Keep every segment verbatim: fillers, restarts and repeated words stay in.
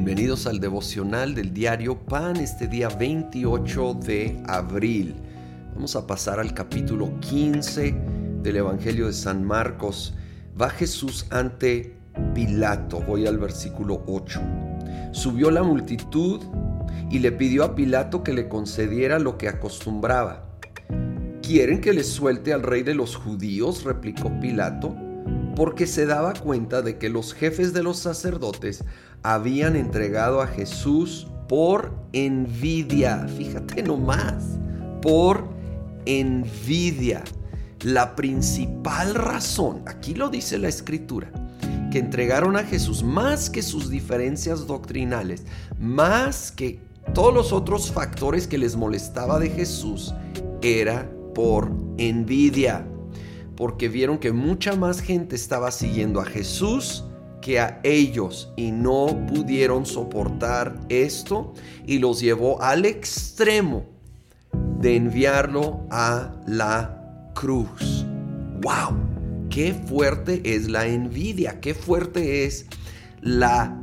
Bienvenidos al devocional del diario Pan, este día veintiocho de abril. Vamos a pasar al capítulo quince del Evangelio de San Marcos. Va Jesús ante Pilato, voy al versículo ocho. Subió la multitud y le pidió a Pilato que le concediera lo que acostumbraba. ¿Quieren que les suelte al rey de los judíos?, replicó Pilato, porque se daba cuenta de que los jefes de los sacerdotes habían entregado a Jesús por envidia. Fíjate nomás, por envidia. La principal razón, aquí lo dice la Escritura, que entregaron a Jesús, más que sus diferencias doctrinales, más que todos los otros factores que les molestaba de Jesús, era por envidia. Porque vieron que mucha más gente estaba siguiendo a Jesús que a ellos y no pudieron soportar esto y los llevó al extremo de enviarlo a la cruz. ¡Wow! ¡Qué fuerte es la envidia! ¡Qué fuerte es la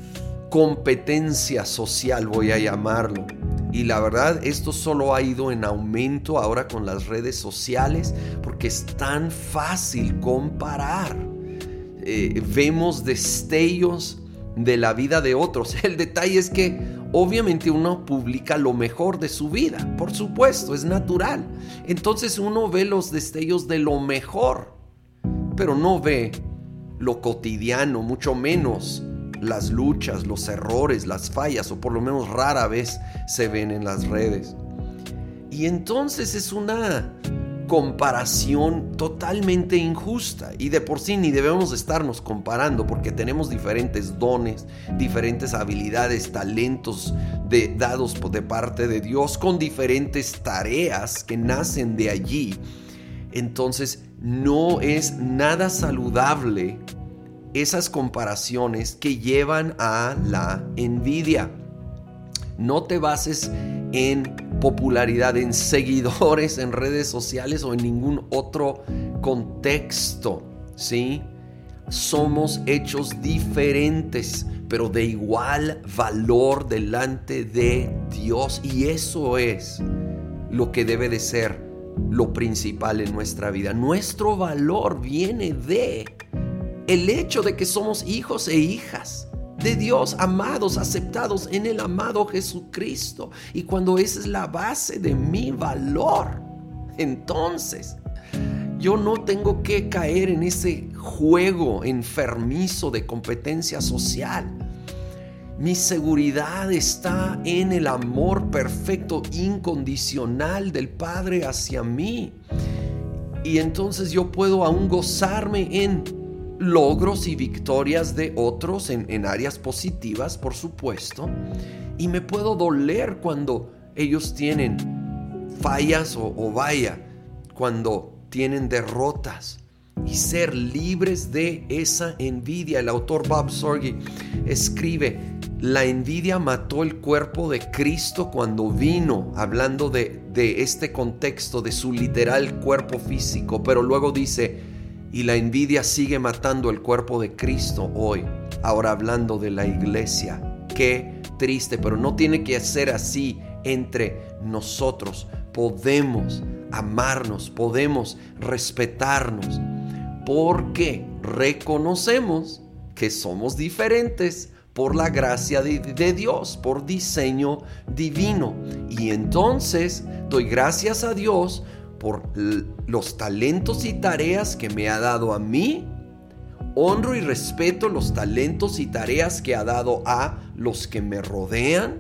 competencia social, voy a llamarlo! Y la verdad, esto solo ha ido en aumento ahora con las redes sociales, porque es tan fácil comparar. Eh, vemos destellos de la vida de otros. El detalle es que obviamente uno publica lo mejor de su vida, por supuesto, es natural. Entonces uno ve los destellos de lo mejor, pero no ve lo cotidiano, mucho menos las luchas, los errores, las fallas, o por lo menos rara vez se ven en las redes. Y entonces es una comparación totalmente injusta, y de por sí ni debemos estarnos comparando, porque tenemos diferentes dones, diferentes habilidades, talentos de, dados de parte de Dios, con diferentes tareas que nacen de allí. Entonces no es nada saludable esas comparaciones que llevan a la envidia. No te bases en popularidad, en seguidores en redes sociales o en ningún otro contexto, ¿sí? Somos hechos diferentes, pero de igual valor delante de Dios, y eso es lo que debe de ser lo principal en nuestra vida. Nuestro valor viene de el hecho de que somos hijos e hijas de Dios, amados, aceptados en el amado Jesucristo. Y cuando esa es la base de mi valor, entonces yo no tengo que caer en ese juego enfermizo de competencia social. Mi seguridad está en el amor perfecto, incondicional del Padre hacia mí. Y entonces yo puedo aún gozarme en logros y victorias de otros en, en áreas positivas, por supuesto, y me puedo doler cuando ellos tienen fallas o, o vaya, cuando tienen derrotas, y ser libres de esa envidia. El autor Bob Sorge escribe: la envidia mató el cuerpo de Cristo cuando vino, hablando de, de este contexto de su literal cuerpo físico, pero luego dice: y la envidia sigue matando el cuerpo de Cristo hoy, ahora hablando de la iglesia. Qué triste, pero no tiene que ser así entre nosotros. Podemos amarnos, podemos respetarnos, porque reconocemos que somos diferentes por la gracia de, de Dios, por diseño divino. Y entonces doy gracias a Dios por los talentos y tareas que me ha dado a mí. Honro y respeto los talentos y tareas que ha dado a los que me rodean,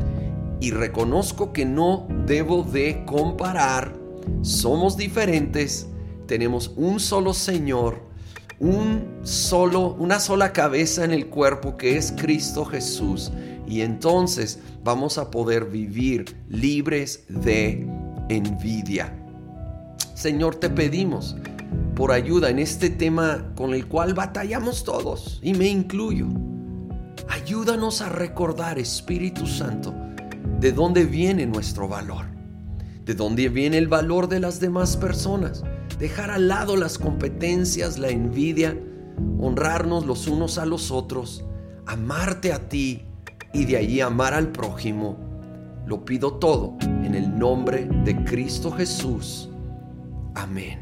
y reconozco que no debo de comparar. Somos diferentes, tenemos un solo Señor, un solo, una sola cabeza en el cuerpo, que es Cristo Jesús, y entonces vamos a poder vivir libres de envidia. Señor, te pedimos por ayuda en este tema con el cual batallamos todos, y me incluyo. Ayúdanos a recordar, Espíritu Santo, de dónde viene nuestro valor, de dónde viene el valor de las demás personas. Dejar al lado las competencias, la envidia, honrarnos los unos a los otros, amarte a ti, y de ahí amar al prójimo. Lo pido todo en el nombre de Cristo Jesús. Amén.